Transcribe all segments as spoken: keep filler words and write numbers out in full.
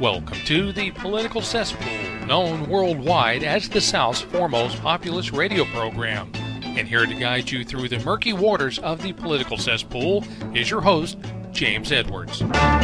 Welcome to the Political Cesspool, known worldwide as the South's foremost populist radio program. And here to guide you through the murky waters of the political cesspool is your host, James Edwards.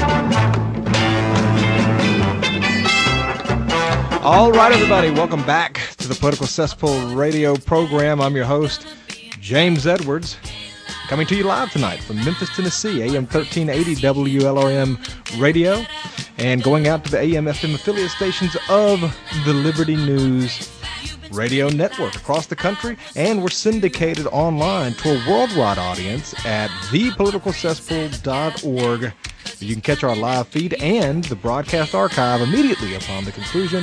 All right, everybody, welcome back to the Political Cesspool radio program. I'm your host, James Edwards, coming to you live tonight from Memphis, Tennessee, A M thirteen eighty W L R M radio, and going out to the A M F M affiliate stations of the Liberty News radio network across the country, and we're syndicated online to a worldwide audience at the political cesspool dot org. You can catch our live feed and the broadcast archive immediately upon the conclusion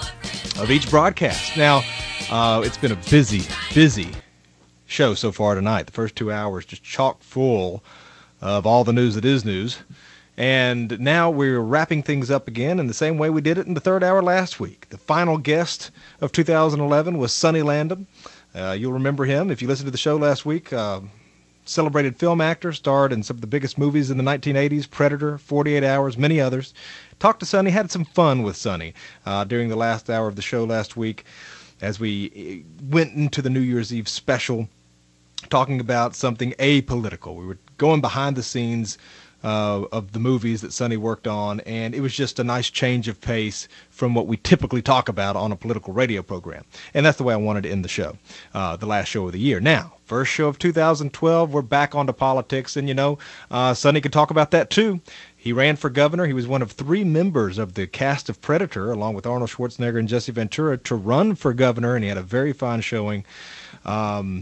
of each broadcast. Now, uh, it's been a busy, busy show so far tonight. The first two hours just chock full of all the news that is news. And now we're wrapping things up again in the same way we did it in the third hour last week. The final guest of two thousand eleven was Sonny Landham. Uh, you'll remember him if you listened to the show last week. Uh, celebrated film actor, starred in some of the biggest movies in the nineteen eighties, Predator, forty-eight hours, many others. Talked to Sonny, had some fun with Sonny uh, during the last hour of the show last week as we went into the New Year's Eve special, talking about something apolitical. We were going behind the scenes Uh, of the movies that Sonny worked on, and it was just a nice change of pace from what we typically talk about on a political radio program. And that's the way I wanted to end the show, uh, the last show of the year. Now, first show of two thousand twelve, we're back onto politics, and you know, uh, Sonny could talk about that too. He ran for governor. He was one of three members of the cast of Predator, along with Arnold Schwarzenegger and Jesse Ventura, to run for governor, and he had a very fine showing Um,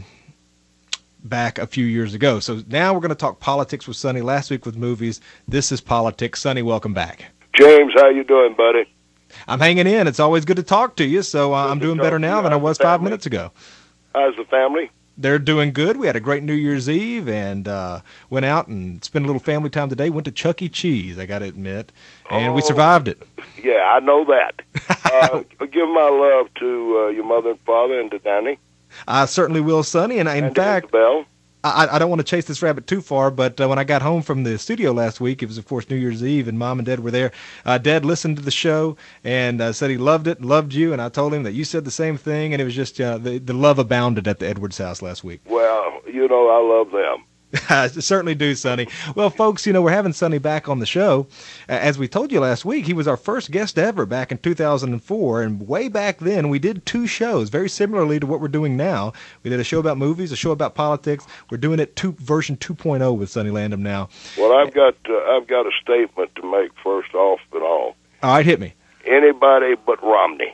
back a few years ago. So now we're going to talk politics with Sonny. Last week with movies. This is politics. Sonny, welcome back. James, how you doing, buddy? I'm hanging in. It's always good to talk to you. So uh, I'm doing better now than I was five minutes ago. How's the family? They're doing good. We had a great New Year's Eve and uh, went out and spent a little family time today. Went to Chuck E. Cheese, I got to admit, and oh, we survived it. Yeah, I know that. uh, give my love to uh, your mother and father and to Danny. I certainly will, Sonny. And, in and fact, Isabel. I, I don't want to chase this rabbit too far, but uh, when I got home from the studio last week, it was, of course, New Year's Eve, and Mom and Dad were there. Uh, Dad listened to the show and uh, said he loved it, loved you, and I told him that you said the same thing, and it was just uh, the, the love abounded at the Edwards house last week. Well, you know, I love them. I certainly do, Sonny. Well, folks, you know, we're having Sonny back on the show. Uh, as we told you last week, he was our first guest ever back in two thousand four, and way back then we did two shows, very similarly to what we're doing now. We did a show about movies, a show about politics. We're doing it two, version two point oh with Sonny Landham now. Well, I've got uh, I've got a statement to make first off and all. All right, hit me. Anybody but Romney.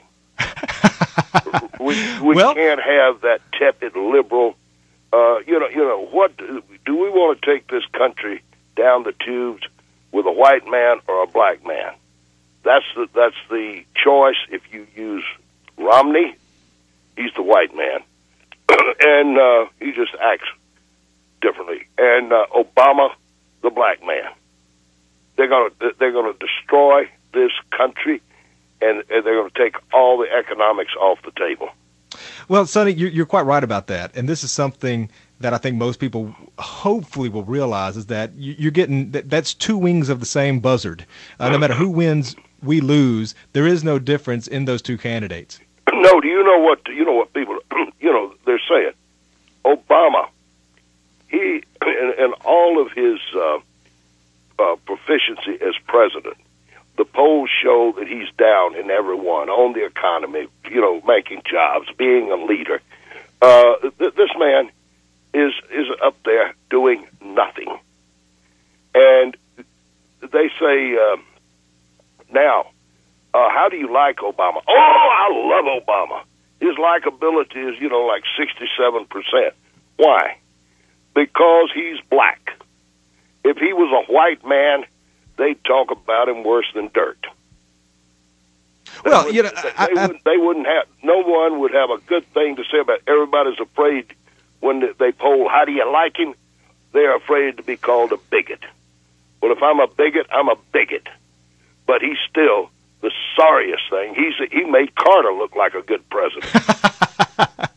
we we well, can't have that tepid liberal. Uh, you know, you know what? Do we want to take this country down the tubes with a white man or a black man? That's the that's the choice. If you use Romney, he's the white man, and uh, he just acts differently. And uh, Obama, the black man. They're gonna they're gonna destroy this country, and, and they're gonna take all the economics off the table. Well, Sonny, you're, you're quite right about that, and this is something that I think most people hopefully will realize is that you're getting that, that's two wings of the same buzzard. Uh, no matter who wins, we lose. There is no difference in those two candidates. No, do you know what you know what people you know they're saying? Obama, he and, and all of his uh, uh, proficiency as president. The polls show that he's down in every one on the economy, you know, making jobs, being a leader. Uh, th- this man is is up there doing nothing. And they say, uh, now, uh, how do you like Obama? Oh, I love Obama. His likability is, you know, like sixty-seven percent. Why? Because he's black. If he was a white man, they'd talk about him worse than dirt. They well, you know, they, I, they, I, wouldn't, they wouldn't have. No one would have a good thing to say about it. Everybody's afraid when they poll, how do you like him? They're afraid to be called a bigot. Well, if I'm a bigot, I'm a bigot. But he's still the sorriest thing. He's he made Carter look like a good president.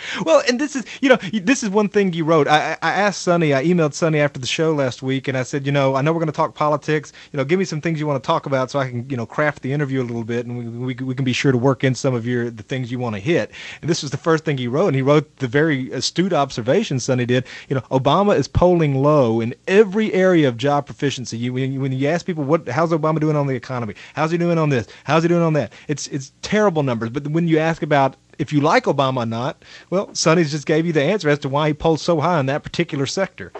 Well, and this is, you know, this is one thing you wrote. I, I asked Sonny, I emailed Sonny after the show last week, and I said, you know, I know we're going to talk politics. You know, give me some things you want to talk about so I can, you know, craft the interview a little bit, and we, we, we can be sure to work in some of your the things you want to hit. And this was the first thing he wrote, and he wrote the very astute observation Sonny did. You know, Obama is polling low in every area of job proficiency. You, when, you, when you ask people, what, how's Obama doing on the economy? How's he doing on this? How's he doing on that? It's it's terrible numbers. But when you ask about if you like Obama or not, well, Sonny's just gave you the answer as to why he polls so high in that particular sector.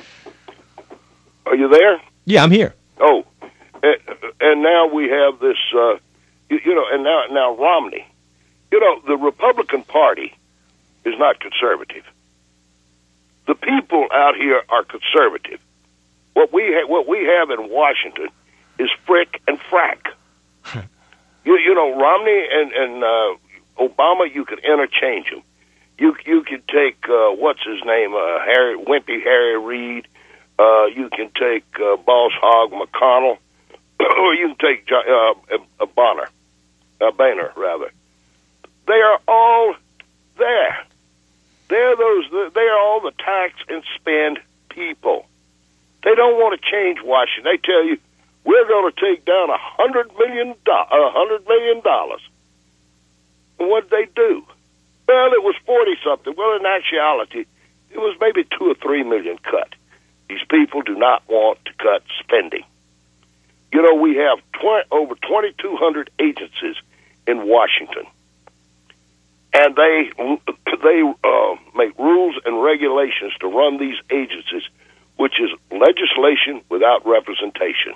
Are you there? Yeah, I'm here. Oh, and, and now we have this, uh, you, you know, and now now Romney. You know, the Republican Party is not conservative. The people out here are conservative. What we ha- what we have in Washington is frick and frack. you you know, Romney and and uh, Obama, you could interchange them. You you could take uh, what's his name, uh, Harry Wimpy Harry Reid. Uh, you can take uh, Boss Hog McConnell, or you can take uh, uh, Bonner, uh, Boehner rather. They are all there. They're those. They are all the tax and spend people. They don't want to change Washington. They tell you we're going to take down a hundred million a hundred million dollars. And what did they do? Well, it was forty something. Well, in actuality, it was maybe two or three million cut. These people do not want to cut spending. You know, we have twenty, over twenty-two hundred agencies in Washington, and they they uh, make rules and regulations to run these agencies, which is legislation without representation.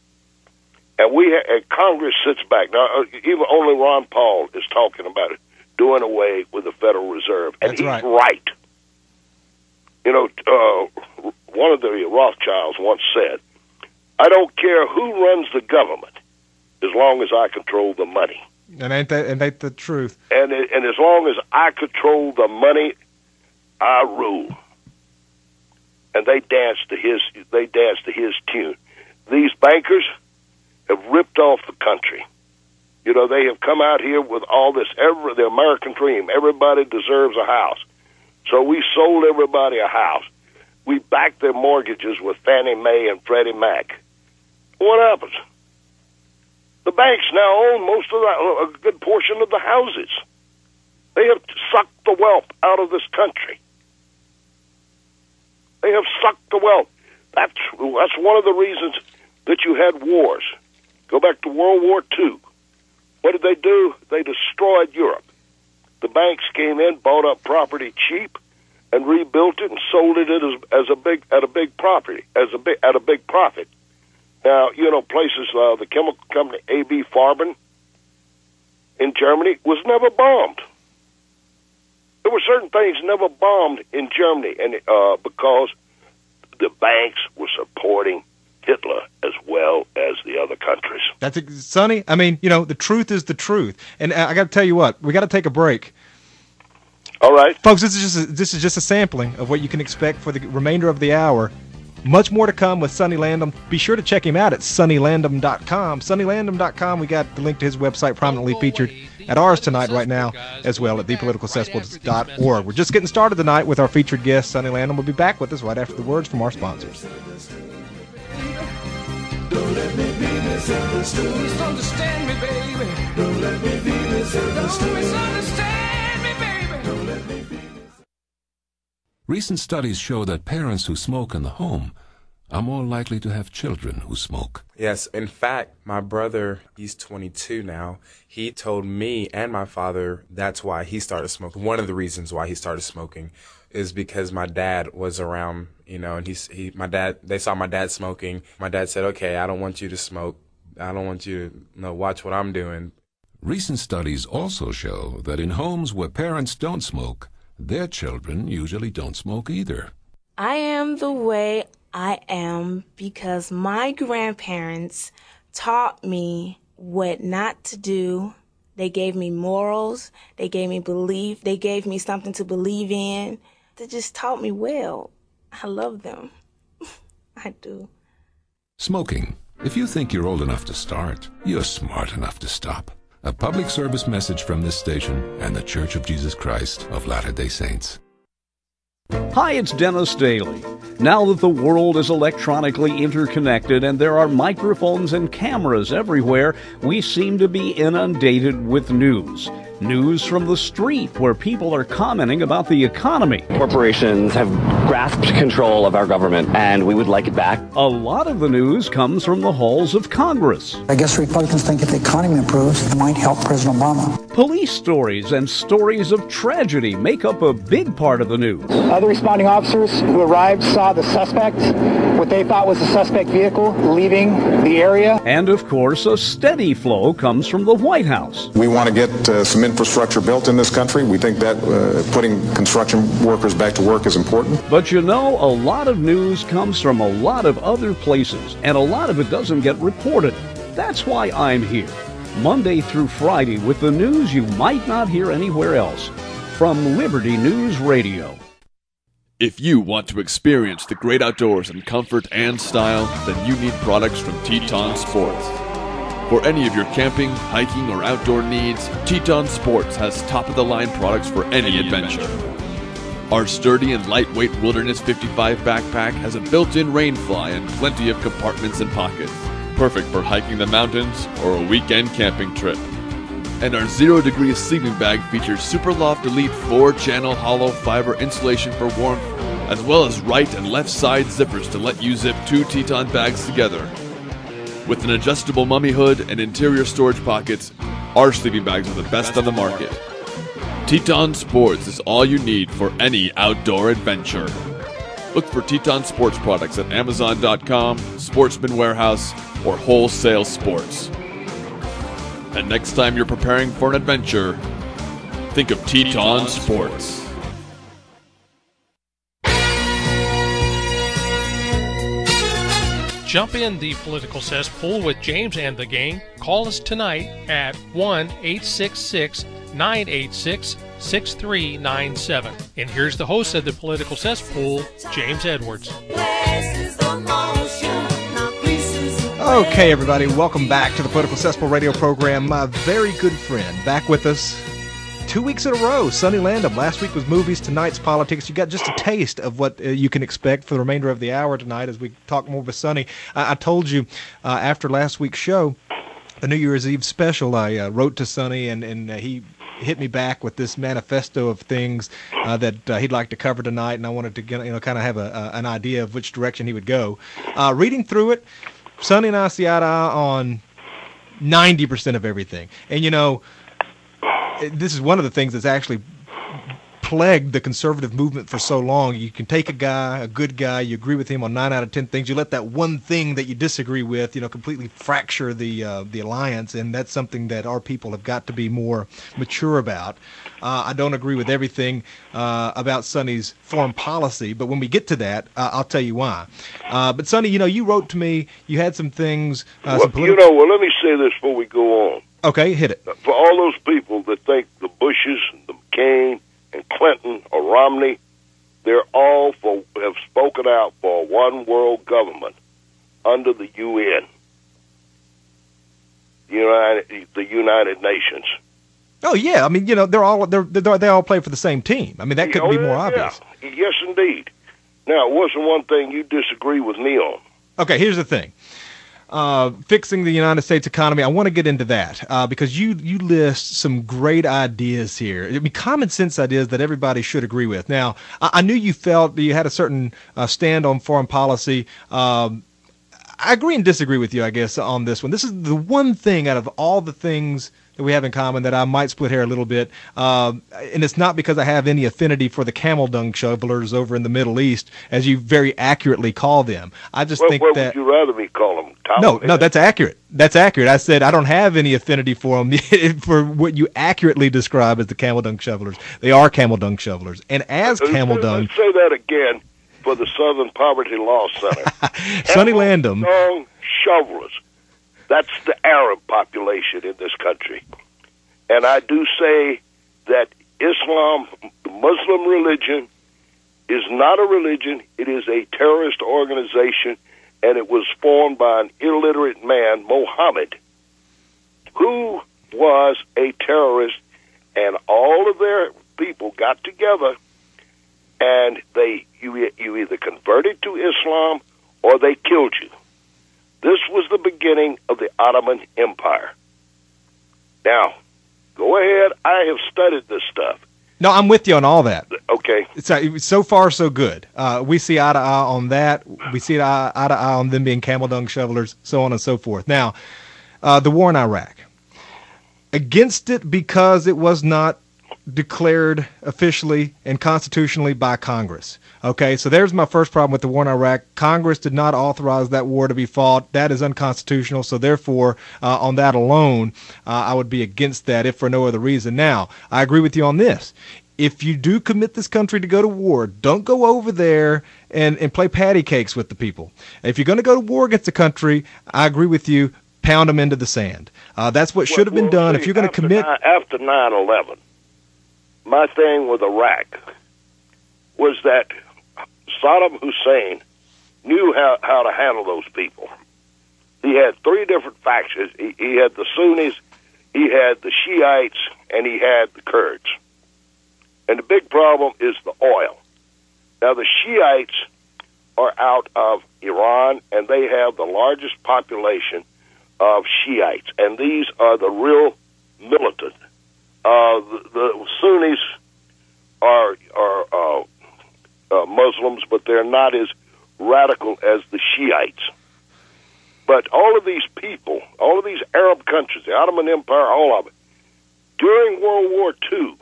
And we ha- and Congress sits back now. Even only Ron Paul is talking about it, doing away with the Federal Reserve, and That's he's right. right. You know, uh, one of the Rothschilds once said, "I don't care who runs the government, as long as I control the money." And ain't that and ain't the truth? And and as long as I control the money, I rule. And they dance to his they dance to his tune. These bankers have ripped off the country. You know, they have come out here with all this, every, the American dream. Everybody deserves a house. So we sold everybody a house. We backed their mortgages with Fannie Mae and Freddie Mac. What happens? The banks now own most of the, a good portion of the houses. They have sucked the wealth out of this country. They have sucked the wealth. That's, that's one of the reasons that you had wars. Go back to World War Two. What did they do? They destroyed Europe. The banks came in, bought up property cheap, and rebuilt it and sold it as, as a big at a big property as a big at a big profit. Now you know places uh, the chemical company A B Farben in Germany was never bombed. There were certain things never bombed in Germany, and uh, because the banks were supporting Hitler as well as the other countries. That's ex- Sonny. I mean, you know, the truth is the truth, and I got to tell you what, we got to take a break. All right, folks. This is just a, this is just a sampling of what you can expect for the remainder of the hour. Much more to come with Sonny Landham. Be sure to check him out at sonny landham dot com. sonny landham dot com. We got the link to his website prominently featured at ours tonight right now, as well at the political cesspool dot org. We're just getting started tonight with our featured guest, Sonny Landham. Will be back with us right after the words from our sponsors. Don't let me be misunderstood. Misunderstand me, baby. Don't let me be misunderstood. Don't misunderstand me, baby. Don't let me be. Recent studies show that parents who smoke in the home are more likely to have children who smoke. Yes, in fact, my brother, he's twenty-two now. He told me and my father that's why he started smoking. One of the reasons why he started smoking is because my dad was around, you know, and he's, he, my dad, they saw my dad smoking. My dad said, okay, I don't want you to smoke. I don't want you to, you know, watch what I'm doing. Recent studies also show that in homes where parents don't smoke, their children usually don't smoke either. I am the way I am because my grandparents taught me what not to do. They gave me morals. They gave me belief. They gave me something to believe in. They just taught me well. I love them. I do. Smoking. If you think you're old enough to start, you're smart enough to stop. A public service message from this station and the Church of Jesus Christ of Latter-day Saints. Hi, it's Dennis Daly. Now that the world is electronically interconnected and there are microphones and cameras everywhere, we seem to be inundated with news. News from the street where people are commenting about the economy. Corporations have grasped control of our government and we would like it back. A lot of the news comes from the halls of Congress. I guess Republicans think if the economy improves, it might help President Obama. Police stories and stories of tragedy make up a big part of the news. Other responding officers who arrived saw the suspect, what they thought was a suspect vehicle, leaving the area. And of course, a steady flow comes from the White House. We want to get uh, some infrastructure built in this country. We think that uh, putting construction workers back to work is important. But you know, a lot of news comes from a lot of other places, and a lot of it doesn't get reported. That's why I'm here, Monday through Friday, with the news you might not hear anywhere else, from Liberty News Radio. If you want to experience the great outdoors in comfort and style, then you need products from Teton Sports. For any of your camping, hiking, or outdoor needs, Teton Sports has top-of-the-line products for any adventure. Our sturdy and lightweight Wilderness fifty-five backpack has a built-in rain fly and plenty of compartments and pockets, perfect for hiking the mountains or a weekend camping trip. And our Zero Degree sleeping bag features Superloft Elite four channel hollow fiber insulation for warmth, as well as right and left side zippers to let you zip two Teton bags together. With an adjustable mummy hood and interior storage pockets, our sleeping bags are the best on the market. Teton Sports is all you need for any outdoor adventure. Look for Teton Sports products at Amazon dot com, Sportsman Warehouse, or Wholesale Sports. And next time you're preparing for an adventure, think of Teton, Teton Sports. Jump in the political cesspool with James and the gang. Call us tonight at one eight six six, nine eight six, six three nine seven. And here's the host of the political cesspool, James Edwards. Okay, everybody, welcome back to the Political Cesspool radio program. My very good friend back with us two weeks in a row, Sonny Landham. Last week was movies, tonight's politics. You got just a taste of what uh, you can expect for the remainder of the hour tonight as we talk more with Sonny. I, I told you uh, after last week's show, the New Year's Eve special, I uh, wrote to Sonny, and, and uh, he hit me back with this manifesto of things uh, that uh, he'd like to cover tonight, and I wanted to get, you know, kind of have a, uh, an idea of which direction he would go. Uh, reading through it, Sonny and I see eye to eye on ninety percent of everything. And, you know, this is one of the things that's actually plagued the conservative movement for so long. You can take a guy, a good guy, you agree with him on nine out of ten things. You let that one thing that you disagree with, you know, completely fracture the uh, the alliance, and that's something that our people have got to be more mature about. Uh, I don't agree with everything uh, about Sonny's foreign policy, but when we get to that, uh, I'll tell you why. Uh, but Sonny, you know, you wrote to me. You had some things. Uh, well, some politi- you know, well, let me say this before we go on. Okay, hit it. For all those people that think the Bushes, the McCain, and Clinton or Romney, they're all for have spoken out for a one world government under the U N, United, the United Nations. Oh yeah, I mean, you know, they're all they're, they're they all play for the same team. I mean, that couldn't oh, be more yeah, obvious. Yeah. Yes, indeed. Now, it wasn't one thing you disagree with me on. Okay, here's the thing. Uh, fixing the United States economy, I want to get into that uh, because you you list some great ideas here. I mean, common sense ideas that everybody should agree with. Now, I, I knew you felt you had a certain uh, stand on foreign policy. Um, I agree and disagree with you, I guess, on this one. This is the one thing out of all the things that we have in common that I might split hair a little bit. Um, and it's not because I have any affinity for the camel dung shovelers over in the Middle East, as you very accurately call them. I just well, think what that... would you rather me call them? No, no, that's accurate. That's accurate. I said I don't have any affinity for them for what you accurately describe as the camel dung shovelers. They are camel dung shovelers. And as camel Let's dung... say that again for the Southern Poverty Law Center. Sonny Landham... Camel dung shovelers. That's the Arab population in this country. And I do say that Islam, the Muslim religion, is not a religion. It is a terrorist organization, and it was formed by an illiterate man, Muhammad, who was a terrorist, and all of their people got together, and they you you either converted to Islam or they killed you. This was the beginning of the Ottoman Empire. Now, go ahead. I have studied this stuff. No, I'm with you on all that. Okay. It's, uh, so far, so good. Uh, we see eye to eye on that. We see eye, eye to eye on them being camel dung shovelers, so on and so forth. Now, uh, the war in Iraq. Against it because it was not declared officially and constitutionally by Congress. Okay, so there's my first problem with the war in Iraq. Congress did not authorize that war to be fought. That is unconstitutional. So therefore, uh, on that alone, uh, I would be against that if for no other reason. Now, I agree with you on this. If you do commit this country to go to war, don't go over there and, and play patty cakes with the people. If you're going to go to war against the country, I agree with you, pound them into the sand. Uh, that's what should have been well, done. See, if you're going to commit... Nine, after nine eleven, my thing with Iraq was that Saddam Hussein knew how, how to handle those people. He had three different factions. He, he had the Sunnis, he had the Shiites, and he had the Kurds. And the big problem is the oil. Now, the Shiites are out of Iran, and they have the largest population of Shiites. And these are the real militant. Uh, the, the Sunnis are are uh, uh, Muslims, but they're not as radical as the Shiites. But all of these people, all of these Arab countries, the Ottoman Empire, all of it, during World War Two,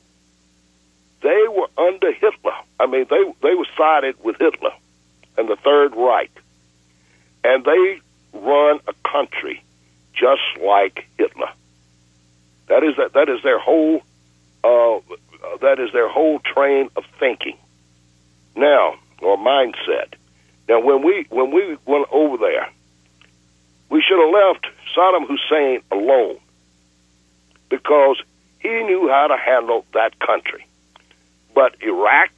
they were under Hitler. I mean, they they were sided with Hitler and the Third Reich, and they run a country just like Hitler. That is that. That is their whole. Uh, that is their whole train of thinking. Now, or mindset. Now, when we when we went over there, we should have left Saddam Hussein alone because he knew how to handle that country. But Iraq,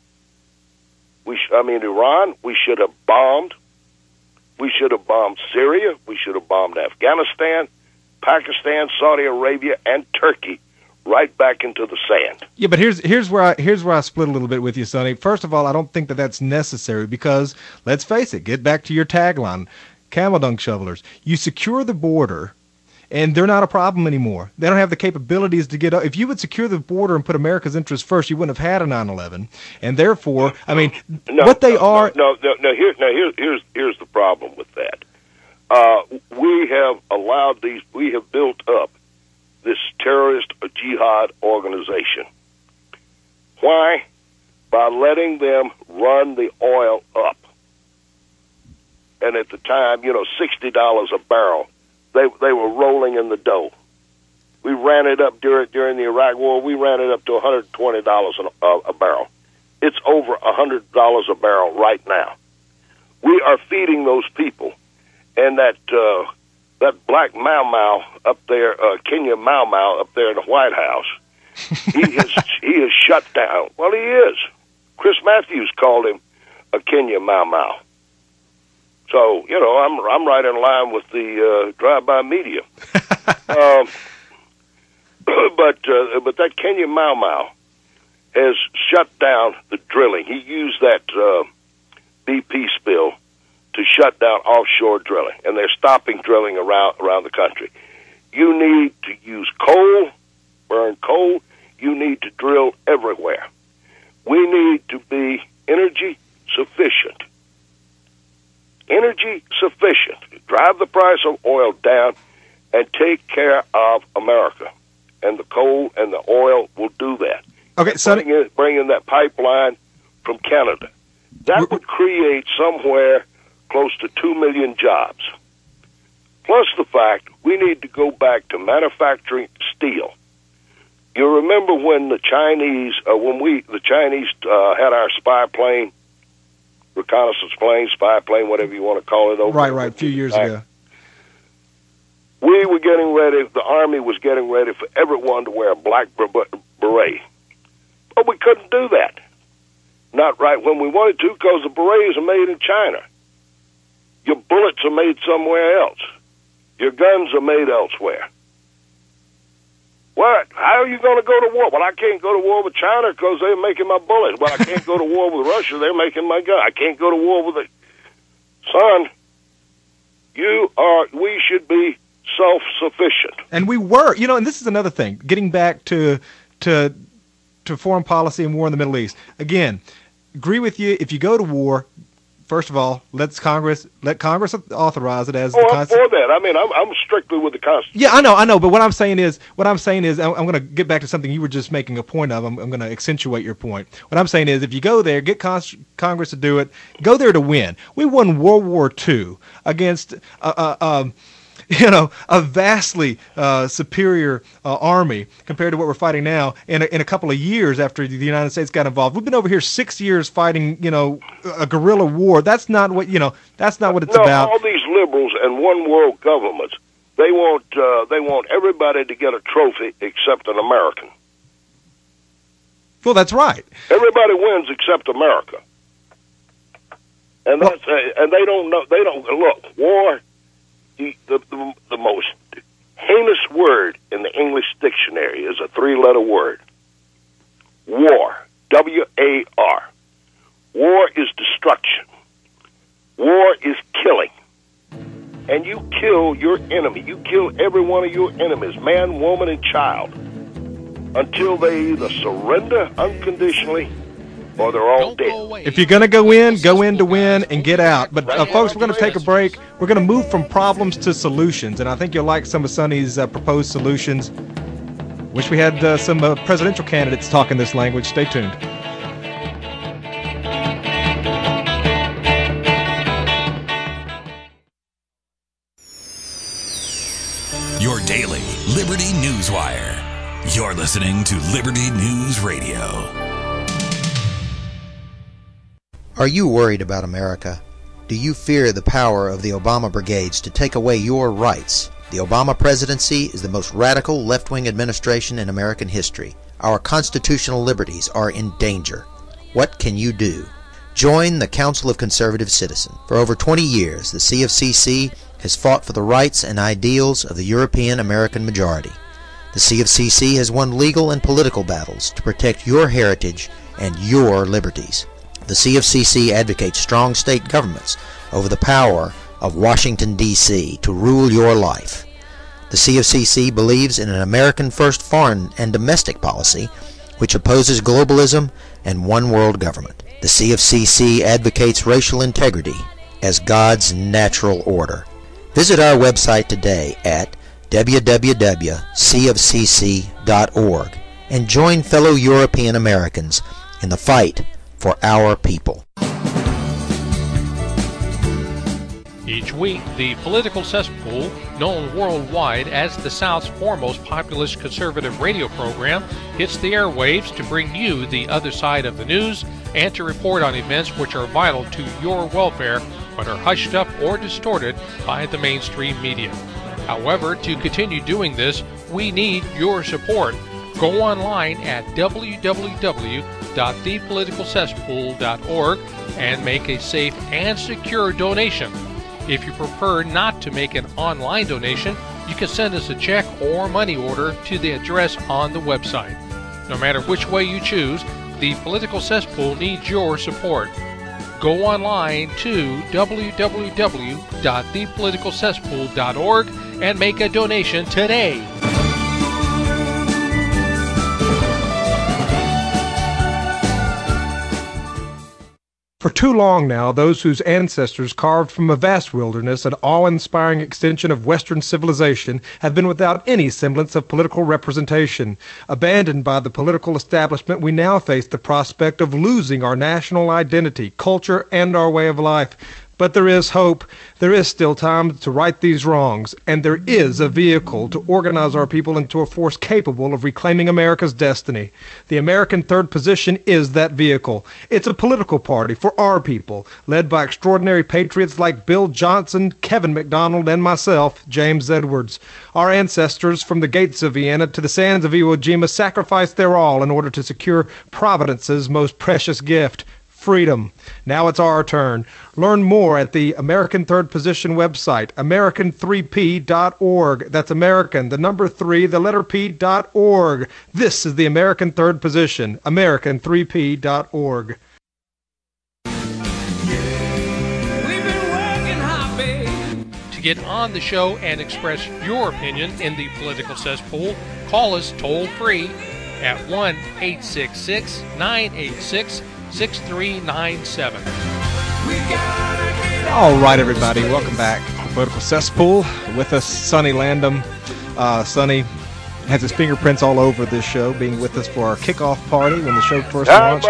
we sh- I mean Iran, we should have bombed. We should have bombed Syria. We should have bombed Afghanistan, Pakistan, Saudi Arabia, and Turkey right back into the sand. Yeah, but here's here's where I here's where I split a little bit with you, Sonny. First of all, I don't think that that's necessary because let's face it. Get back to your tagline, camel dung shovelers. You secure the border, and they're not a problem anymore. They don't have the capabilities to get up. If you would secure the border and put America's interests first, you wouldn't have had a nine eleven. And therefore, I mean, no, what they no, are. No, no, no. Here, now here, here's here's the problem with that. Uh, we have allowed these. We have built up this terrorist jihad organization. Why? By letting them run the oil up. And at the time, you know, sixty dollars a barrel. They they were rolling in the dough. We ran it up during during the Iraq War. We ran it up to one hundred twenty dollars a, a barrel. It's over one hundred dollars a barrel right now. We are feeding those people, and that uh, that black Mau Mau up there, uh, Kenya Mau Mau up there in the White House, he is he is shut down. Well, he is. Chris Matthews called him a Kenya Mau Mau. So, you know, I'm I'm right in line with the uh, drive-by media. um, but uh, but that Kenya Mau Mau has shut down the drilling. He used that uh, B P spill to shut down offshore drilling, and they're stopping drilling around around the country. You need to use coal, burn coal. You need to drill everywhere. We need to be energy sufficient. Energy sufficient. Drive the price of oil down and take care of America. And the coal and the oil will do that. Okay, so bring in, bring in that pipeline from Canada. That would create somewhere close to two million jobs. Plus the fact we need to go back to manufacturing steel. You remember when the Chinese, uh, when we, the Chinese uh, had our spy plane, reconnaissance plane, spy plane, whatever you want to call it. Over right, right, a few years back. ago. We were getting ready, the Army was getting ready for everyone to wear a black beret. But we couldn't do that. Not right when we wanted to, because the berets are made in China. Your bullets are made somewhere else. Your guns are made elsewhere. What? How are you going to go to war? Well, I can't go to war with China because they're making my bullets. Well, I can't go to war with Russia. They're making my gun. I can't go to war with the... Son, you are... We should be self-sufficient. And we were. You know, and this is another thing. Getting back to to to foreign policy and war in the Middle East. Again, agree with you. If you go to war... First of all, let's Congress let Congress authorize it as oh, the I'm for that. I mean, I'm I'm strictly with the Constitution. Yeah, I know, I know. But what I'm saying is, what I'm saying is, I'm, I'm going to get back to something you were just making a point of. I'm, I'm going to accentuate your point. What I'm saying is, if you go there, get Con- Congress to do it, go there to win. We won World War Two against uh, uh, um, you know, a vastly uh, superior uh, army compared to what we're fighting now in a, in a couple of years after the United States got involved. We've been over here six years fighting, you know, a guerrilla war. That's not what, you know, that's not what it's no, about. All these liberals and one world governments, they want, uh, they want everybody to get a trophy except an American. Well, that's right. Everybody wins except America. And that's, well, uh, and they don't know, they don't, look, war... The, the, the, the most heinous word in the English dictionary is a three-letter word. War. W A R. War is destruction. War is killing. And you kill your enemy. You kill every one of your enemies, man, woman, and child, until they either surrender unconditionally or they're all dead. If you're going to go in, go in to win and get out. But, uh, folks, we're going to take a break. We're going to move from problems to solutions, and I think you'll like some of Sonny's uh, proposed solutions. Wish we had uh, some uh, presidential candidates talking this language. Stay tuned. Your daily Liberty Newswire. You're listening to Liberty News Radio. Are you worried about America? Do you fear the power of the Obama brigades to take away your rights? The Obama presidency is the most radical left-wing administration in American history. Our constitutional liberties are in danger. What can you do? Join the Council of Conservative Citizens. For over twenty years, the C of C C has fought for the rights and ideals of the European American majority. The C of C C has won legal and political battles to protect your heritage and your liberties. The C of C C advocates strong state governments over the power of Washington, D C to rule your life. The C of C C believes in an American-first foreign and domestic policy which opposes globalism and one-world government. The C of C C advocates racial integrity as God's natural order. Visit our website today at w w w dot c of c c dot org and join fellow European Americans in the fight for our people. Each week, the Political Cesspool, known worldwide as the South's foremost populist conservative radio program, hits the airwaves to bring you the other side of the news and to report on events which are vital to your welfare but are hushed up or distorted by the mainstream media. However, to continue doing this, we need your support. Go online at w w w dot the political cesspool dot org and make a safe and secure donation. If you prefer not to make an online donation, you can send us a check or money order to the address on the website. No matter which way you choose, the Political Cesspool needs your support. Go online to w w w dot the political cesspool dot org and make a donation today. For too long now, those whose ancestors carved from a vast wilderness an awe-inspiring extension of Western civilization have been without any semblance of political representation. Abandoned by the political establishment, we now face the prospect of losing our national identity, culture, and our way of life. But there is hope. There is still time to right these wrongs, and there is a vehicle to organize our people into a force capable of reclaiming America's destiny. The American Third Position is that vehicle. It's a political party for our people, led by extraordinary patriots like Bill Johnson, Kevin McDonald, and myself, James Edwards. Our ancestors from the gates of Vienna to the sands of Iwo Jima sacrificed their all in order to secure Providence's most precious gift, freedom. Now it's our turn. Learn more at the American Third Position website, American three P dot org. That's American, the number three, the letter P dot org. This is the American Third Position, American three P dot org. To get on the show and express your opinion in the political cesspool, call us toll free at one eight six six, nine eight six, six three nine seven. All right, everybody, welcome back to the Political Cesspool. With us, Sonny Landham. Uh, Sonny has his fingerprints all over this show, being with us for our kickoff party when the show first launched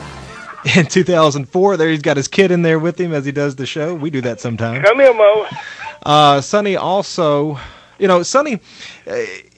in two thousand four. There, he's got his kid in there with him as he does the show. We do that sometimes. Come here, Mo. Uh, Sonny also, you know, Sonny, uh,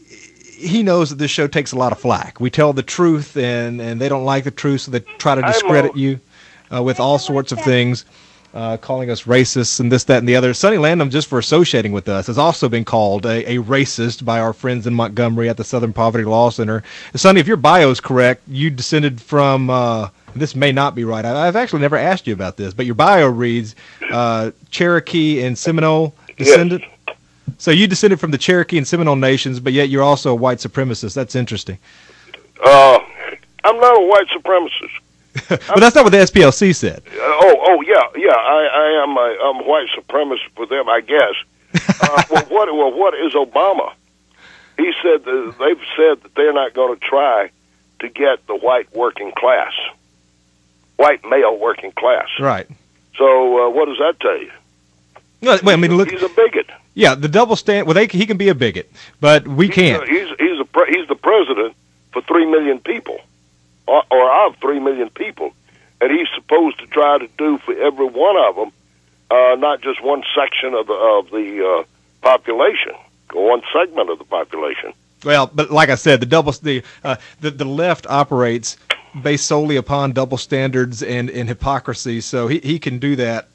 he knows that this show takes a lot of flack. We tell the truth, and, and they don't like the truth, so they try to discredit you uh, with all sorts of things, uh, calling us racists and this, that, and the other. Sonny Landham, just for associating with us, has also been called a, a racist by our friends in Montgomery at the Southern Poverty Law Center. Sonny, if your bio is correct, you descended from, uh, this may not be right, I, I've actually never asked you about this, but your bio reads uh, Cherokee and Seminole descendant. Yes. So you descended from the Cherokee and Seminole nations, but yet you're also a white supremacist. That's interesting. Uh, I'm not a white supremacist. But that's not what the S P L C said. Uh, oh, oh, yeah, yeah. I, I am a I'm a white supremacist for them, I guess. Uh, well, what well, what is Obama? He said that they've said that they're not going to try to get the white working class, white male working class. Right. So uh, what does that tell you? No, wait, I mean, look. He's a bigot. Yeah, the double stand. Well, they, he can be a bigot, but we he's can't. A, he's he's a pre, he's the president for three million people, or, or of three million people, and he's supposed to try to do for every one of them, uh, not just one section of the of the uh, population, or one segment of the population. Well, but like I said, the double the uh, the the left operates based solely upon double standards and, and hypocrisy, so he he can do that.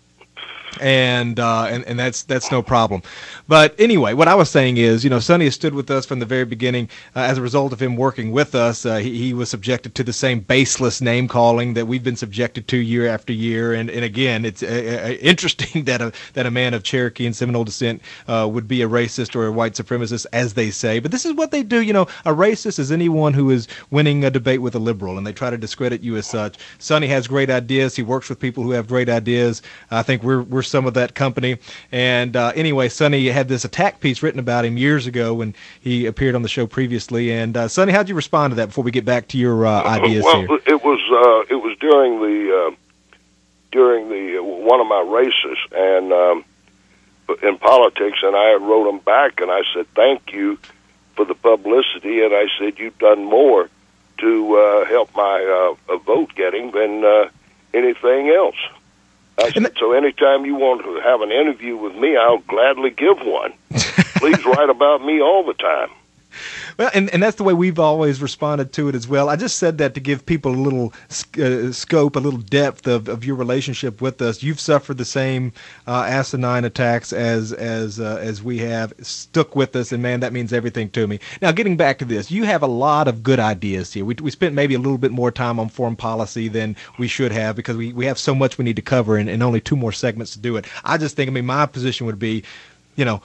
And, uh, and and that's that's no problem. But anyway, what I was saying is, you know, Sonny has stood with us from the very beginning. Uh, as a result of him working with us, uh, he, he was subjected to the same baseless name calling that we've been subjected to year after year. And, and again, it's uh, uh, interesting that a that a man of Cherokee and Seminole descent uh, would be a racist or a white supremacist, as they say. But this is what they do. You know, a racist is anyone who is winning a debate with a liberal, and they try to discredit you as such. Sonny has great ideas. He works with people who have great ideas. I think we're we're some of that company. And uh, anyway, Sonny had this attack piece written about him years ago when he appeared on the show previously. And uh, Sonny, how'd you respond to that before we get back to your uh, ideas well, here? Well, it was uh, it was during the uh, during the uh, one of my races and um, in politics, and I wrote him back and I said thank you for the publicity, and I said you've done more to uh, help my uh, vote getting than uh, anything else. I said, so anytime you want to have an interview with me, I'll gladly give one. Please write about me all the time. Well, and, and that's the way we've always responded to it as well. I just said that to give people a little uh, scope, a little depth of, of your relationship with us. You've suffered the same uh, asinine attacks as as uh, as we have. Stuck with us, and man, that means everything to me. Now, getting back to this, you have a lot of good ideas here. We we spent maybe a little bit more time on foreign policy than we should have because we, we have so much we need to cover and, and only two more segments to do it. I just think, I mean, my position would be, you know,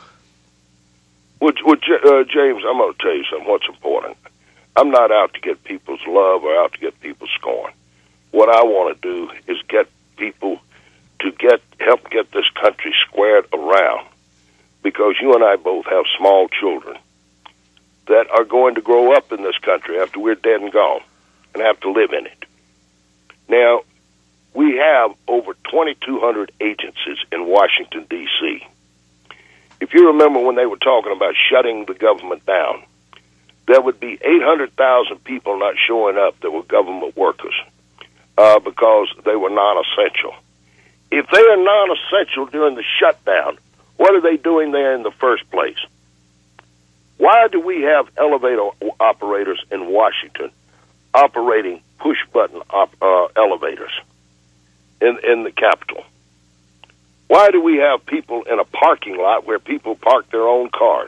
Well, well uh, James, I'm going to tell you something. What's important? I'm not out to get people's love or out to get people's scorn. What I want to do is get people to get help get this country squared around, because you and I both have small children that are going to grow up in this country after we're dead and gone and have to live in it. Now, we have over twenty-two hundred agencies in Washington, D C If you remember when they were talking about shutting the government down, there would be eight hundred thousand people not showing up that were government workers uh, because they were non-essential. If they are non-essential during the shutdown, what are they doing there in the first place? Why do we have elevator operators in Washington operating push-button op- uh, elevators in, in the Capitol? Why do we have people in a parking lot where people park their own cars?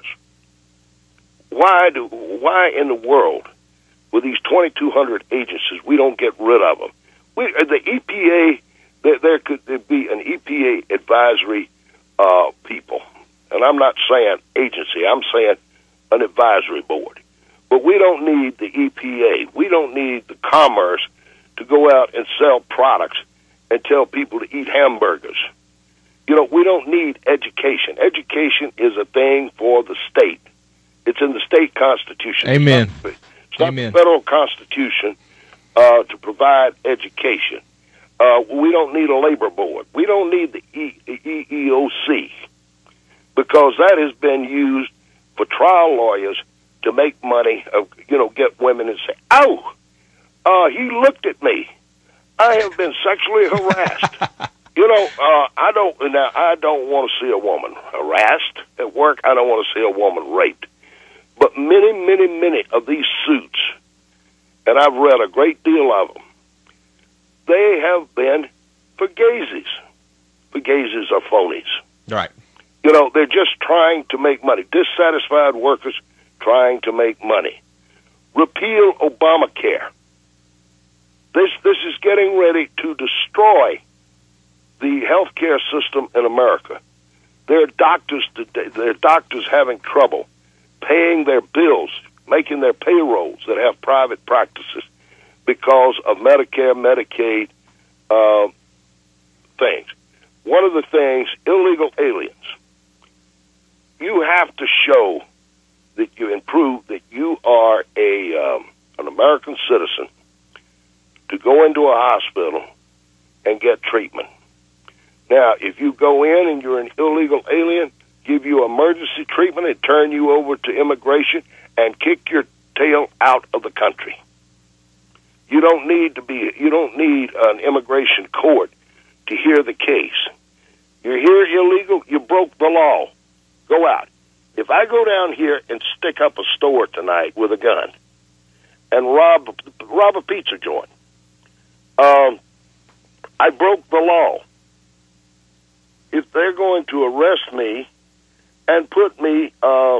Why do why in the world, with these twenty-two hundred agencies, we don't get rid of them? we the E P A. There, there could be an E P A advisory uh, people, and I'm not saying agency. I'm saying an advisory board. But we don't need the E P A. We don't need the commerce to go out and sell products and tell people to eat hamburgers. You know, we don't need education. Education is a thing for the state. It's in the state constitution. Amen. It's not, it's not Amen. the federal constitution uh, to provide education. Uh, we don't need a labor board. We don't need the e- E E O C because that has been used for trial lawyers to make money, uh, you know, get women and say, oh, uh, he looked at me. I have been sexually harassed. You know, uh, I don't now. I don't want to see a woman harassed at work. I don't want to see a woman raped. But many, many, many of these suits, and I've read a great deal of them, they have been fugazis. Fugazis are phonies. Right. You know, they're just trying to make money. Dissatisfied workers trying to make money. Repeal Obamacare. This this is getting ready to destroy the healthcare system in America. There are doctors today, there are doctors having trouble paying their bills, making their payrolls that have private practices because of Medicare, Medicaid uh, things. One of the things, illegal aliens. You have to show that you improve, that you are a um, an American citizen to go into a hospital and get treatment. Now, if you go in and you're an illegal alien, give you emergency treatment and turn you over to immigration and kick your tail out of the country. You don't need to be, you don't need an immigration court to hear the case. You're here illegal, you broke the law. Go out. If I go down here and stick up a store tonight with a gun and rob rob a pizza joint, um, I broke the law. If they're going to arrest me and put me uh,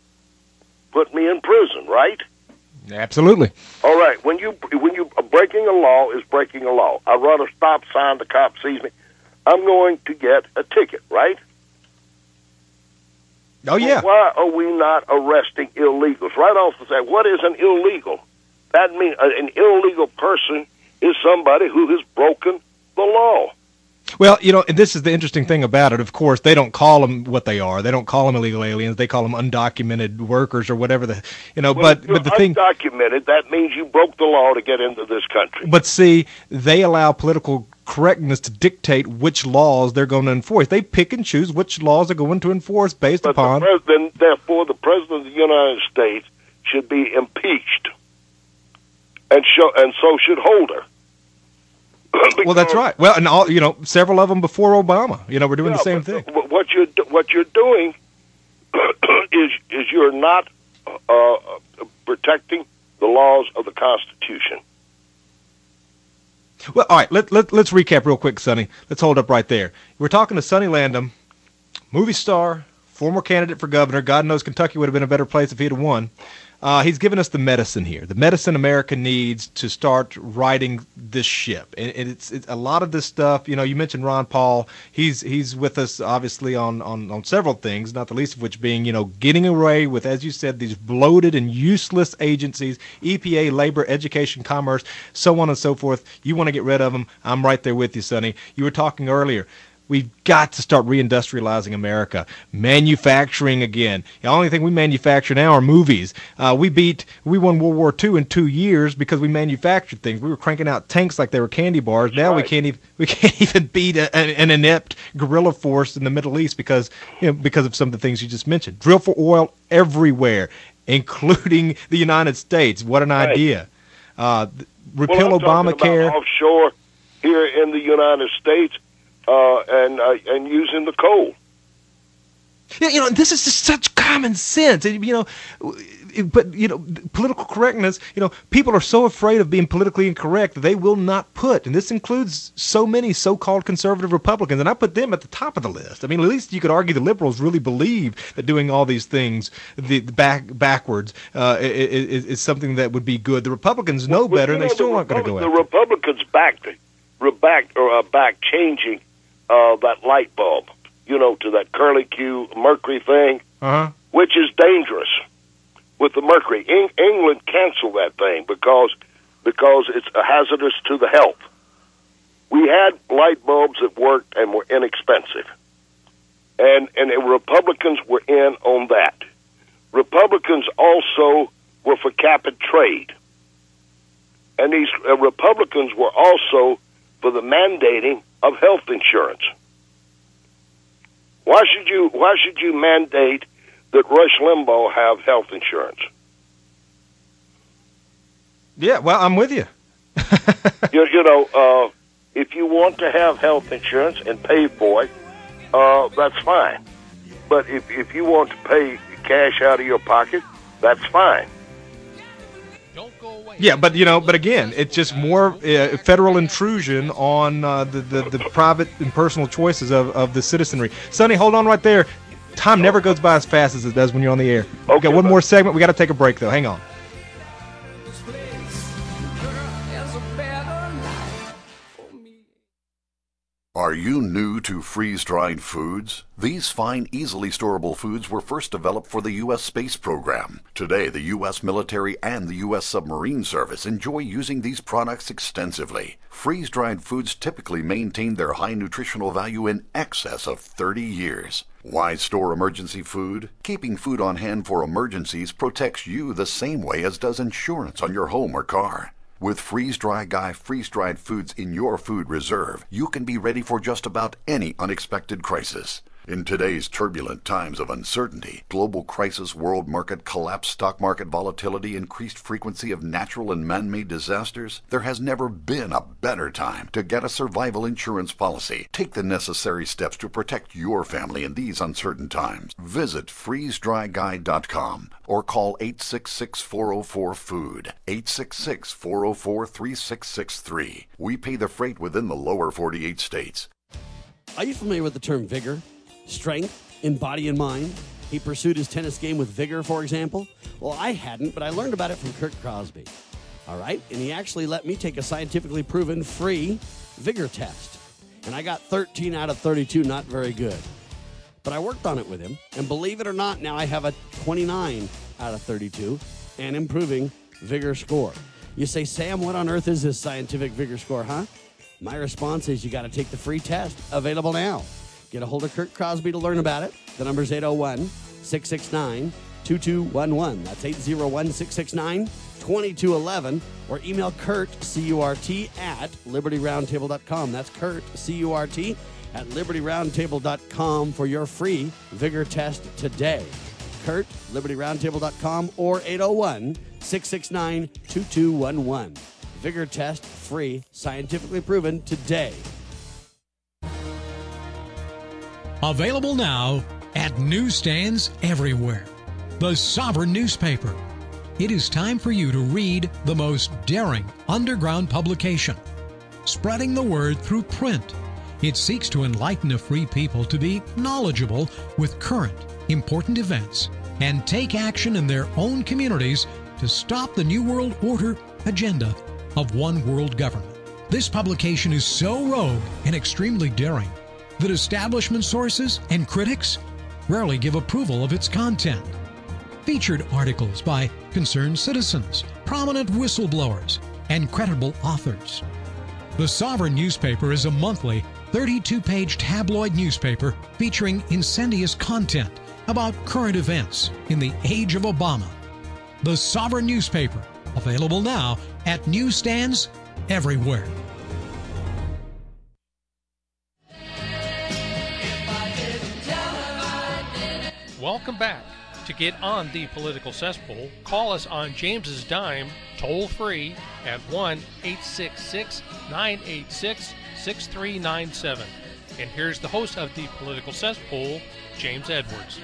put me in prison, right? Absolutely. All right. When you when you breaking a law is breaking a law. I run a stop sign, the cop sees me. I'm going to get a ticket, right? Oh, yeah. Well, why are we not arresting illegals? Right off the bat, what is an illegal? That means an illegal person is somebody who has broken the law. Well, you know, and this is the interesting thing about it. Of course, they don't call them what they are. They don't call them illegal aliens. They call them undocumented workers or whatever the, you know, Well, but, but the thing. Undocumented, that means you broke the law to get into this country. But see, they allow political correctness to dictate which laws they're going to enforce. They pick and choose which laws they're going to enforce based But upon. the president, therefore, the president of the United States should be impeached, and show, and so should Holder. Well, that's right. Well, and all, you know, several of them before Obama. You know, we're doing Yeah, the same but thing. What you're what you're doing is is you're not uh, protecting the laws of the Constitution. Well, all right, let, let, let's recap real quick, Sonny. Let's hold up right there. We're talking to Sonny Landham, movie star, former candidate for governor. God knows Kentucky would have been a better place if he'd have won. Uh, he's given us the medicine here, the medicine America needs to start righting this ship. And, and it's, it's a lot of this stuff. You know, you mentioned Ron Paul. He's he's with us, obviously, on, on, on several things, not the least of which being, you know, getting away with, as you said, these bloated and useless agencies, E P A, labor, education, commerce, so on and so forth. You want to get rid of them, I'm right there with you, Sonny. You were talking earlier. We've got to start reindustrializing America, manufacturing again. The only thing we manufacture now are movies. Uh, we beat, we won World War Two in two years because we manufactured things. We were cranking out tanks like they were candy bars. Now we can't even we can't even beat a, an, an inept guerrilla force in the Middle East because you know because of some of the things you just mentioned. Drill for oil everywhere, including the United States. What an Right. idea! Uh, repeal well, I'm talking Obamacare. about offshore here in the United States. Uh, and uh, and using the coal. Yeah, you know, this is just such common sense. You know, but you know, political correctness. You know, people are so afraid of being politically incorrect that they will not put, and this includes so many so-called conservative Republicans, and I put them at the top of the list. I mean, at least you could argue the liberals really believe that doing all these things, the, the back backwards, uh, is, is something that would be good. The Republicans know Well, better, you and they know, still the aren't going to go Republic- after. The Republicans backed it. back or uh, back changing uh, that light bulb, you know, to that curlicue mercury thing, uh-huh. which is dangerous with the mercury. Eng- England canceled that thing because because it's hazardous to the health. We had light bulbs that worked and were inexpensive, and and the Republicans were in on that. Republicans also were for cap and trade, and these uh, Republicans were also for the mandating of health insurance. Why should you Why should you mandate that Rush Limbaugh have health insurance? Yeah, well, I'm with you. you, you know, uh, if you want to have health insurance and pay for it, uh, that's fine. But if if you want to pay cash out of your pocket, that's fine. Yeah, but you know, but again, it's just more uh, federal intrusion on uh, the, the the private and personal choices of, of the citizenry. Sonny, hold on right there. Time never goes by as fast as it does when you're on the air. Okay, we got one more segment. We got to take a break though. Hang on. Are you new to freeze-dried foods? These fine, easily storable foods were first developed for the U S space program. Today, the U S military and the U S submarine service enjoy using these products extensively. Freeze-dried foods typically maintain their high nutritional value in excess of thirty years. Why store emergency food? Keeping food on hand for emergencies protects you the same way as does insurance on your home or car. With Freeze Dry Guy freeze-dried foods in your food reserve, you can be ready for just about any unexpected crisis. In today's turbulent times of uncertainty, global crisis, world market collapse, stock market volatility, increased frequency of natural and man-made disasters, there has never been a better time to get a survival insurance policy. Take the necessary steps to protect your family in these uncertain times. Visit freeze dry guy dot com or call eight six six, four oh four, food, eight six six, four oh four, three six six three. We pay the freight within the lower forty-eight states. Are you familiar with the term vigor? Strength in body and mind. He pursued his tennis game with vigor, for example. Well, I hadn't, but I learned about it from Kurt Crosby. All right? And he actually let me take a scientifically proven free vigor test. And I got thirteen out of thirty-two, not very good. But I worked on it with him. And believe it or not, now I have a twenty-nine out of thirty-two and improving vigor score. You say, Sam, what on earth is this scientific vigor score, huh? My response is you got to take the free test. Available now. Get a hold of Kurt Crosby to learn about it. The number's eight oh one, six six nine, two two one one. That's eight oh one, six six nine, two two one one. Or email Kurt, C U R T, at liberty roundtable dot com. That's Kurt, C U R T, at liberty roundtable dot com for your free vigor test today. Kurt, liberty roundtable dot com, or eight oh one, six six nine, two two one one. Vigor test free, scientifically proven today. Available now at newsstands everywhere. The Sovereign newspaper. It is time for you to read the most daring underground publication. Spreading the word through print, it seeks to enlighten a free people to be knowledgeable with current, important events and take action in their own communities to stop the New World Order agenda of one world government. This publication is so rogue and extremely daring that establishment sources and critics rarely give approval of its content. Featured articles by concerned citizens, prominent whistleblowers, and credible authors. The Sovereign newspaper is a monthly thirty-two page tabloid newspaper featuring incendious content about current events in the age of Obama. The Sovereign newspaper, available now at newsstands everywhere. Welcome back. To get on the political cesspool, call us on James's dime, toll free at one eight six six, nine eight six, six three nine seven. And here's the host of the political cesspool, James Edwards.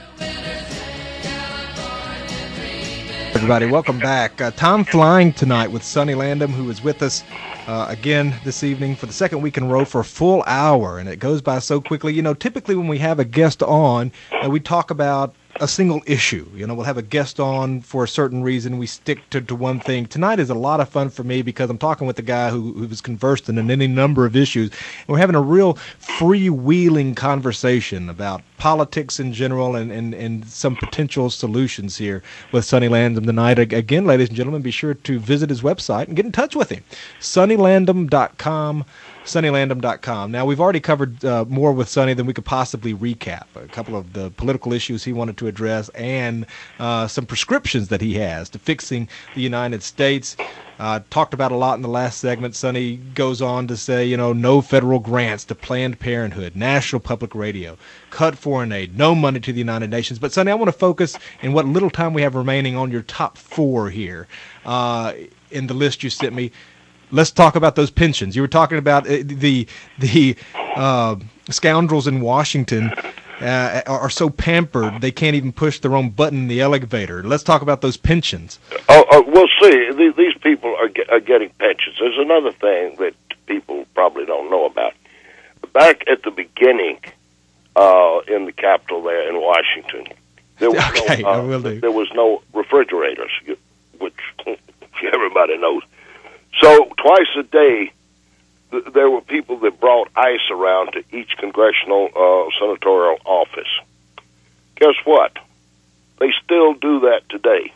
Everybody, welcome back. Uh, time flying tonight with Sonny Landham, who is with us uh, again this evening for the second week in a row for a full hour, and it goes by so quickly. You know, typically when we have a guest on, uh, we talk about a single issue. You know, we'll have a guest on for a certain reason. We stick to, to one thing. Tonight is a lot of fun for me because I'm talking with a guy who who's conversed in any number of issues. And we're having a real freewheeling conversation about politics in general and, and, and some potential solutions here with Sonny Landham tonight. Again, ladies and gentlemen, be sure to visit his website and get in touch with him. sonny landham dot com. sonny landham dot com. Now, we've already covered uh, more with Sonny than we could possibly recap. A couple of the political issues he wanted to address and uh, some prescriptions that he has to fixing the United States. Uh, talked about a lot in the last segment. Sonny goes on to say, you know, no federal grants to Planned Parenthood, National Public Radio, cut foreign aid, no money to the United Nations. But, Sonny, I want to focus in what little time we have remaining on your top four here uh, in the list you sent me. Let's talk about those pensions. You were talking about uh, the the uh, scoundrels in Washington uh, are, are so pampered they can't even push their own button in the elevator. Let's talk about those pensions. Oh, oh we'll see. These, these people are, get, are getting pensions. There's another thing that people probably don't know about. Back at the beginning, uh, in the Capitol there in Washington, there was okay, no uh, I will do. there was no refrigerators, which everybody knows. So twice a day, th- there were people that brought ice around to each congressional uh, senatorial office. Guess what? They still do that today.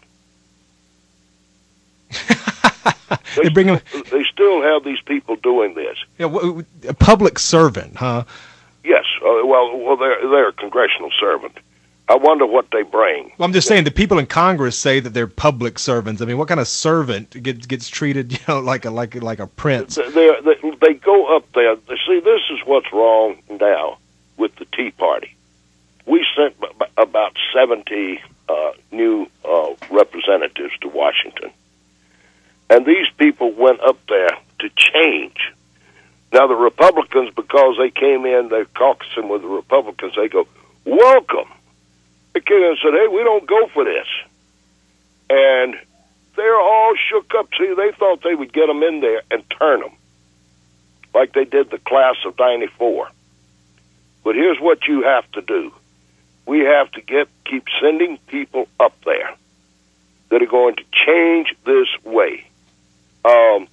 they, they bring them. They still have these people doing this. Yeah, w- a public servant, huh? Yes. Uh, well, well, they're they're a congressional servant. I wonder what they bring. Well, I'm just saying the people in Congress say that they're public servants. I mean, what kind of servant gets gets treated, you know, like a like like a prince? They they, they go up there. See, this is what's wrong now with the Tea Party. We sent b- about seventy uh, new uh, representatives to Washington, and these people went up there to change. Now the Republicans, because they came in, they're caucusing with the Republicans. They go, welcome. They came in and said, hey, we don't go for this. And they're all shook up. See, they thought they would get them in there and turn them, like they did the class of ninety-four. But here's what you have to do. We have to get keep sending people up there that are going to change this way. Um,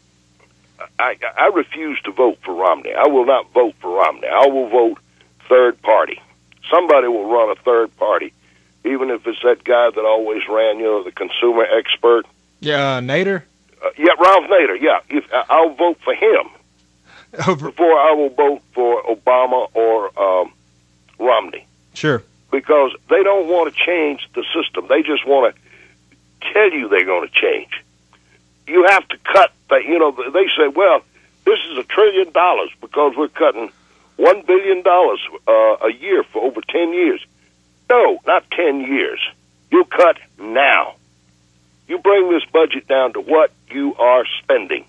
I, I refuse to vote for Romney. I will not vote for Romney. I will vote third party. Somebody will run a third party, even if it's that guy that always ran, you know, the consumer expert. Yeah, uh, Nader? Uh, yeah, Ralph Nader, yeah. If, I'll vote for him Over. before I will vote for Obama or um, Romney. Sure. Because they don't want to change the system. They just want to tell you they're going to change. You have to cut, the, you know, they say, well, this is a trillion dollars because we're cutting one billion dollars uh, a year for over ten years. No, not ten years. You cut now. You bring this budget down to what you are spending.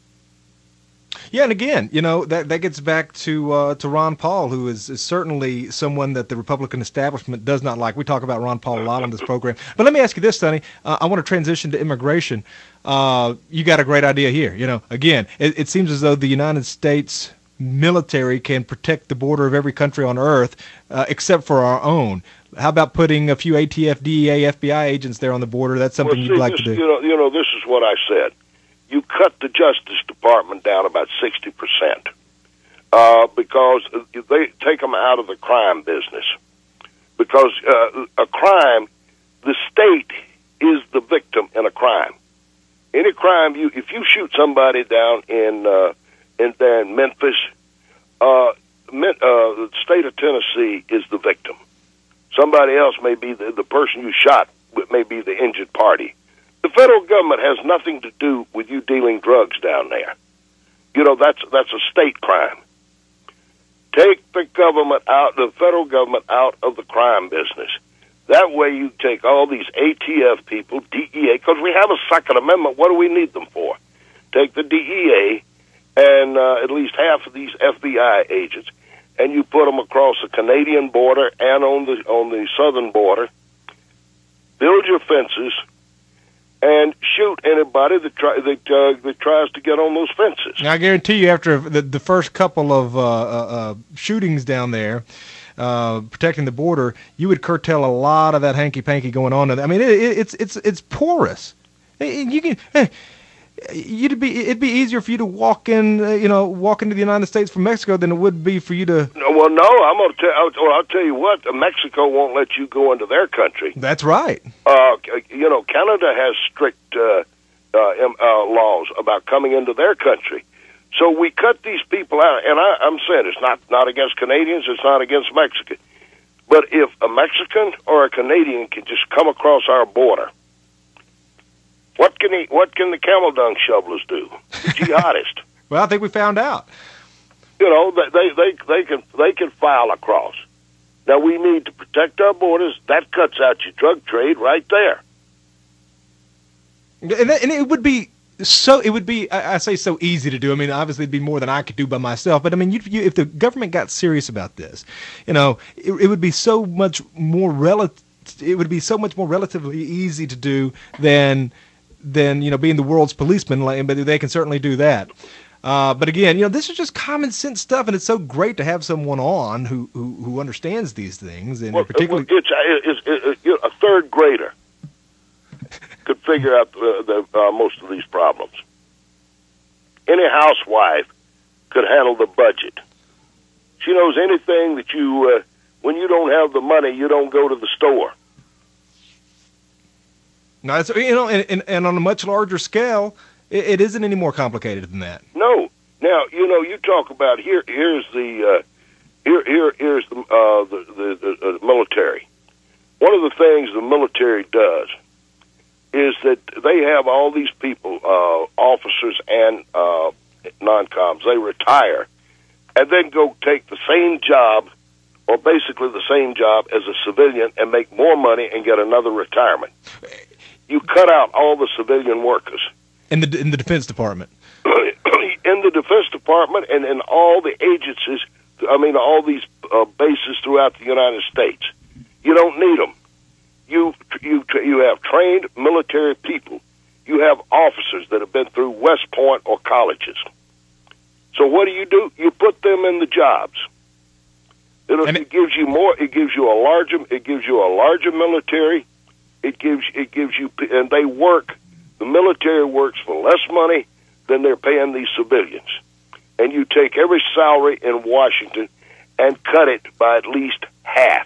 Yeah, and again, you know, that that gets back to uh, to Ron Paul, who is, is certainly someone that the Republican establishment does not like. We talk about Ron Paul a lot on this program. But let me ask you this, Sonny. Uh, I want to transition to immigration. Uh, you got a great idea here. You know, again, it, it seems as though the United States military can protect the border of every country on earth uh, except for our own. How about putting a few A T F, D E A, F B I agents there on the border? That's something well, see, you'd like this, to do. You know, you know, this is what I said. You cut the Justice Department down about sixty percent uh, because they take them out of the crime business. Because uh, a crime, the state is the victim in a crime. Any crime, you if you shoot somebody down in uh, in there in Memphis, uh, men, uh, the state of Tennessee is the victim. Somebody else may be the, the person you shot, may be the injured party. The federal government has nothing to do with you dealing drugs down there. You know, that's that's a state crime. Take the government out, the federal government out of the crime business. That way you take all these A T F people, D E A, because we have a Second Amendment. What do we need them for? Take the D E A and uh, at least half of these F B I agents, and you put them across the Canadian border and on the on the southern border. Build your fences and shoot anybody that try, that, uh, that tries to get on those fences. I guarantee you, after the, the first couple of uh, uh, shootings down there, uh, protecting the border, you would curtail a lot of that hanky-panky going on. I mean, it, it, it's it's it's porous. You can. You'd be it'd be easier for you to walk in, uh, you know, walk into the United States from Mexico than it would be for you to. No, well, no, I'm gonna tell. I'll, well, I'll tell you what. Mexico won't let you go into their country. That's right. Uh, you know, Canada has strict uh, uh, uh, laws about coming into their country. So we cut these people out, and I, I'm saying it's not not against Canadians. It's not against Mexicans. But if a Mexican or a Canadian can just come across our border. What can he? What can the camel dung shovelers do? The jihadist. Well, I think we found out. You know, they they they can they can file across. Now we need to protect our borders. That cuts out your drug trade right there. And, that, and it would be so. It would be. I, I say so easy to do. I mean, obviously, it'd be more than I could do by myself. But I mean, you, you, if the government got serious about this, you know, it, it would be so much more relative. It would be so much more relatively easy to do than. than, you know, being the world's policeman, but they can certainly do that. Uh, but again, you know, this is just common sense stuff, and it's so great to have someone on who who, who understands these things, and well, particularly it's, it's, it's, it's, you know, a third grader could figure out the, the, uh, most of these problems. Any housewife could handle the budget. She knows anything that you, uh, when you don't have the money, you don't go to the store. No, it's, you know, and, and, and on a much larger scale, it, it isn't any more complicated than that. No. Now, you know, you talk about here. Here's the uh, here here here's the uh, the, the, the uh, military. One of the things the military does is that they have all these people, uh, officers and uh, non-coms. They retire and then go take the same job, or basically the same job as a civilian, and make more money and get another retirement. You cut out all the civilian workers. In the in the Defense Department. In the Defense Department and in all the agencies, I mean, all these uh, bases throughout the United States. You don't need them. You, you, you have trained military people. You have officers that have been through West Point or colleges. So what do you do? You put them in the jobs. It, it gives you more. It gives you a larger. It gives you a larger military. It gives it gives you, and they work. The military works for less money than they're paying these civilians. And you take every salary in Washington and cut it by at least half.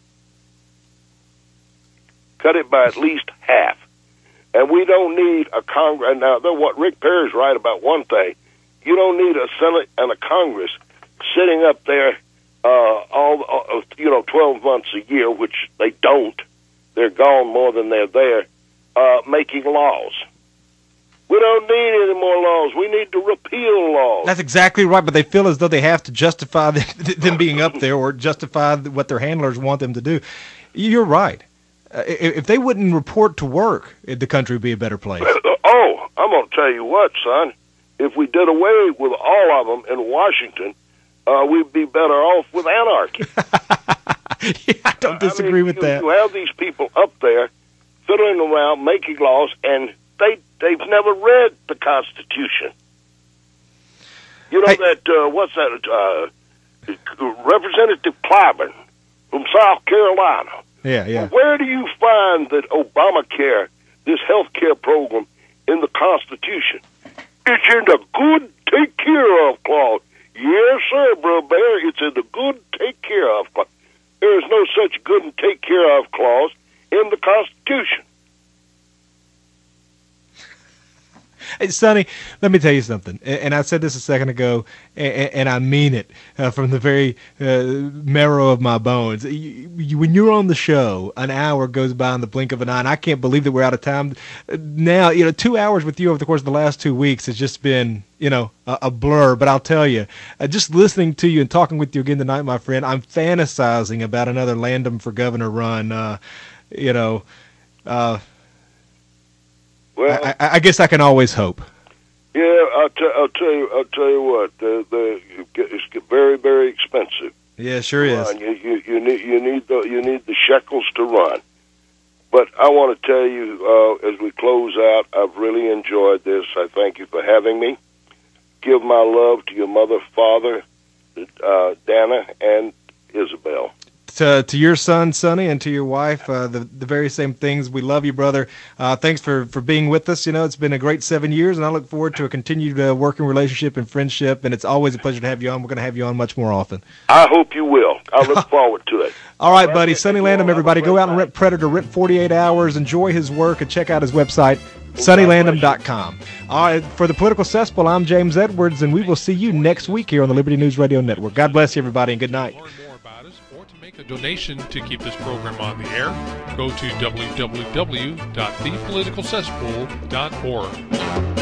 Cut it by at least half. And we don't need a Congress. Now, what Rick Perry's right about one thing. You don't need a Senate and a Congress sitting up there, uh, all uh, you know, twelve months a year, which they don't. They're gone more than they're there, uh, making laws. We don't need any more laws. We need to repeal laws. That's exactly right, but they feel as though they have to justify them being up there or justify what their handlers want them to do. You're right. Uh, if they wouldn't report to work, the country would be a better place. Oh, I'm going to tell you what, son. If we did away with all of them in Washington, uh, we'd be better off with anarchy. Yeah, I don't disagree I mean, with you, that. You have these people up there fiddling around, making laws, and they, they've never read the Constitution. You know hey. that, uh, what's that, uh, Representative Clyburn from South Carolina. Yeah, yeah. Well, where do you find that Obamacare, this health care program, in the Constitution? It's in the good take care of clause. Yes, sir, Bro Bear. It's in the good take care of clause. There is no such good and take care of clause in the Constitution. Hey, Sonny, let me tell you something. And I said this a second ago, and I mean it uh, from the very uh, marrow of my bones. You, you, when you're on the show, an hour goes by in the blink of an eye, and I can't believe that we're out of time. Now, you know, two hours with you over the course of the last two weeks has just been, you know, a, a blur. But I'll tell you, uh, just listening to you and talking with you again tonight, my friend, I'm fantasizing about another Landham for Governor run. Uh, you know, uh, Well, I, I guess I can always hope. Yeah, I'll, t- I'll tell you. I'll tell you what. The, the it's very, very expensive. Yeah, sure is. You, you, you need you need the you need the shekels to run. But I want to tell you, uh, as we close out, I've really enjoyed this. I thank you for having me. Give my love to your mother, father, uh, Dana, and Isabel. To, to your son, Sonny, and to your wife, uh, the the very same things. We love you, brother. Uh, thanks for, for being with us. You know, it's been a great seven years, and I look forward to a continued uh, working relationship and friendship, and it's always a pleasure to have you on. We're going to have you on much more often. I hope you will. I look forward to it. All right, buddy. Sonny Landham, everybody. Go out and rent Predator, rent forty-eight hours, enjoy his work, and check out his website, sonny landham dot com. All right, for the Political Cesspool, I'm James Edwards, and we will see you next week here on the Liberty News Radio Network. God bless you, everybody, and good night. A donation to keep this program on the air, go to w w w dot the political cesspool dot org.